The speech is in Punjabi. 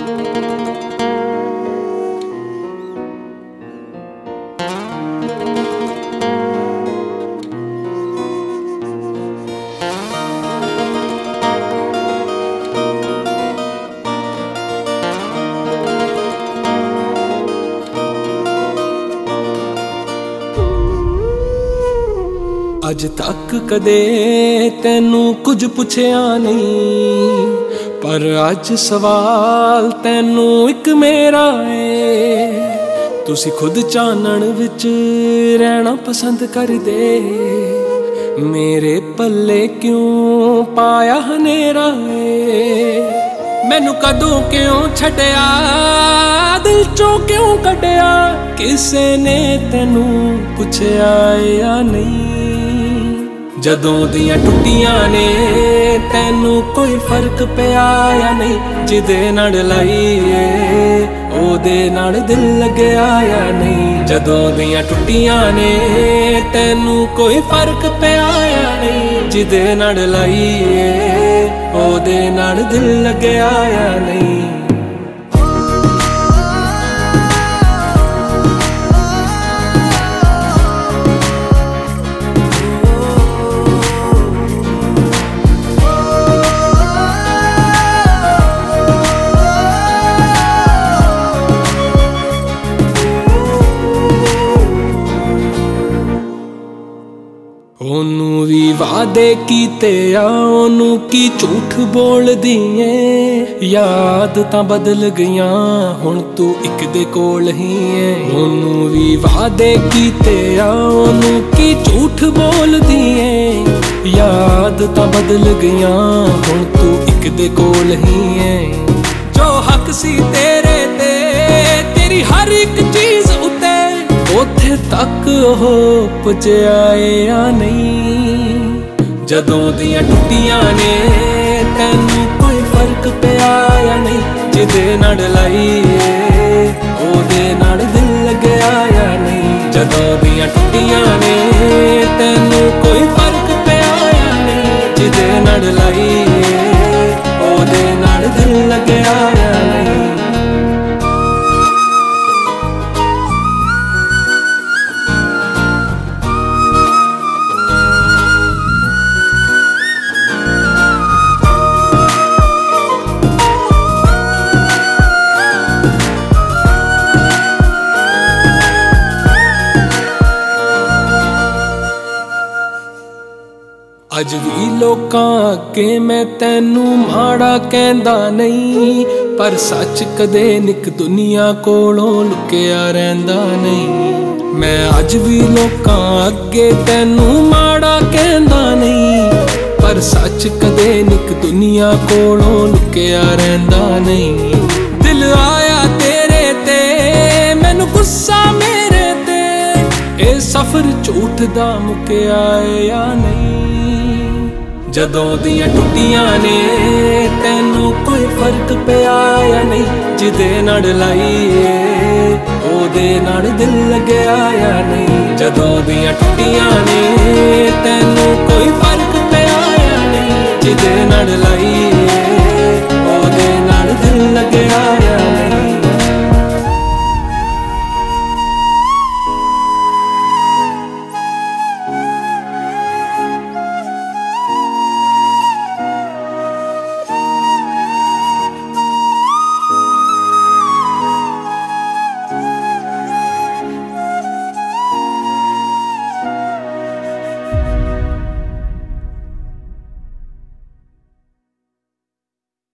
ਅੱਜ ਤੱਕ ਕਦੇ ਤੈਨੂੰ ਕੁਝ ਪੁੱਛਿਆ ਨਹੀਂ, ਪਰ ਅੱਜ ਸਵਾਲ ਤੈਨੂੰ ਇੱਕ ਮੇਰਾ ਏ। ਤੁਸੀਂ ਖੁਦ ਚਾਨਣ ਵਿੱਚ ਰਹਿਣਾ ਪਸੰਦ ਕਰਦੇ, ਮੇਰੇ ਪੱਲੇ ਕਿਉਂ ਪਾਇਆ ਹਨੇਰਾ ਏ। ਮੈਨੂੰ ਕਦੋਂ ਕਿਉਂ ਛੱਡਿਆ, ਦਿਲ ਚੋਂ ਕਿਉਂ ਕੱਢਿਆ, ਕਿਸੇ ਨੇ ਤੈਨੂੰ ਪੁੱਛਿਆ ਜਾਂ ਨਹੀਂ। ਜਦੋਂ ਦੀਆਂ ਟੁੱਟੀਆਂ ਨੇ ਤੈਨੂੰ ਕੋਈ ਫਰਕ ਪਿਆ ਜਾਂ ਨਹੀਂ, ਜਿਹਦੇ ਨਾਲ ਲਾਈਏ ਉਹਦੇ ਨਾਲ ਦਿਲ ਲੱਗਿਆ ਜਾਂ ਨਹੀਂ। ਜਦੋਂ ਦੀਆਂ ਟੁੱਟੀਆਂ ਨੇ ਤੈਨੂੰ ਕੋਈ ਫਰਕ ਪਿਆ ਜਾਂ ਨਹੀਂ, ਜਿਹਦੇ ਨਾਲ ਲਾਈਏ ਉਹਦੇ ਨਾਲ ਦਿਲ ਲੱਗਿਆ ਜਾਂ ਨਹੀਂ। ਉਹਨੂੰ ਵੀ ਵਾਅਦੇ ਕੀਤੇ ਆ, ਉਹਨੂੰ ਕੀ ਝੂਠ ਬੋਲਦੀ ਏ। ਯਾਦ ਤਾਂ ਬਦਲ ਗਈਆਂ, ਹੁਣ ਤੂੰ ਇੱਕ ਦੇ ਕੋਲ ਹੀ ਏ। ਉਹਨੂੰ ਵੀ ਵਾਅਦੇ ਕੀਤੇ ਆ, ਉਹਨੂੰ ਕੀ ਝੂਠ ਬੋਲਦੀ ਏ। ਯਾਦ ਤਾਂ ਬਦਲ ਗਈਆਂ, ਹੁਣ ਤੂੰ ਇੱਕ ਦੇ ਕੋਲ ਹੀ ਏ। ਜੋ ਹੱਕ ਸੀ ਤੇਰੇ ਤੇ, ਤੇਰੀ ਹਰ ਇੱਕ ਚੀਜ਼ ਉੱਤੇ, ਉੱਥੇ ਤੱਕ ਉਹ ਪੁੱਜਿਆ ਏ ਜਾਂ ਨਹੀਂ। ਜਦੋਂ ਦੀਆਂ ਟੁੱਟੀਆਂ ਨੇ ਤੈਨੂੰ ਕੋਈ ਫਰਕ ਪਿਆ ਜਾਂ ਨਹੀਂ, ਜਿਹਦੇ ਨਾਲ ਲਾਈਏ ਉਹਦੇ ਨਾਲ ਦਿਲ ਲੱਗਿਆ ਜਾਂ ਨਹੀਂ। ਜਦੋਂ ਦੀਆਂ ਟੁੱਟੀਆਂ ਨੇ ਤੈਨੂੰ ਕੋਈ ਫਰਕ ਪਿਆ ਜਾਂ ਨਹੀਂ, ਜਿਹਦੇ ਨਾਲ ਲਾਈਏ ਉਹਦੇ ਨਾਲ ਦਿਲ ਲੱਗਿਆ ਜਾਂ ਨਹੀਂ। ਅੱਜ ਵੀ ਲੋਕਾਂ ਅੱਗੇ ਮੈਂ ਤੈਨੂੰ ਮਾੜਾ ਕਹਿੰਦਾ ਨਹੀਂ, ਪਰ ਸੱਚ ਕਦੇ ਨਿੱਕ ਦੁਨੀਆ ਕੋਲੋਂ ਲੁਕਿਆ ਰਹਿੰਦਾ ਨਹੀਂ। ਮੈਂ ਅੱਜ ਵੀ ਲੋਕਾਂ ਅੱਗੇ ਤੈਨੂੰ ਮਾੜਾ ਕਹਿੰਦਾ ਨਹੀਂ, ਪਰ ਸੱਚ ਕਦੇ ਨਿੱਕ ਦੁਨੀਆ ਕੋਲੋਂ ਲੁਕਿਆ ਰਹਿੰਦਾ ਨਹੀਂ। ਦਿਲ ਆਇਆ ਤੇਰੇ ਤੇ, ਮੈਨੂੰ ਗੁੱਸਾ ਮੇਰੇ ਤੇ, ਇਹ ਸਫ਼ਰ ਝੂਠ ਦਾ ਮੁੱਕਿਆ ਏ ਜਾਂ ਨਹੀਂ। ਜਦੋਂ ਦੀਆਂ ਟੁੱਟੀਆਂ ਨੇ ਤੈਨੂੰ ਕੋਈ ਫਰਕ ਪਿਆ ਜਾਂ ਨਹੀਂ, ਜਿਹਦੇ ਨਾਲ ਲਾਈਏ ਉਹਦੇ ਨਾਲ ਦਿਲ ਲੱਗਿਆ ਜਾਂ ਨਹੀਂ। ਜਦੋਂ ਦੀਆਂ ਟੁੱਟੀਆਂ ਨੇ ਤੈਨੂੰ ਕੋਈ ਫਰਕ ਪਿਆ ਜਾਂ ਨਹੀਂ, ਜਿਹਦੇ ਨਾਲ ਲਾਈਏ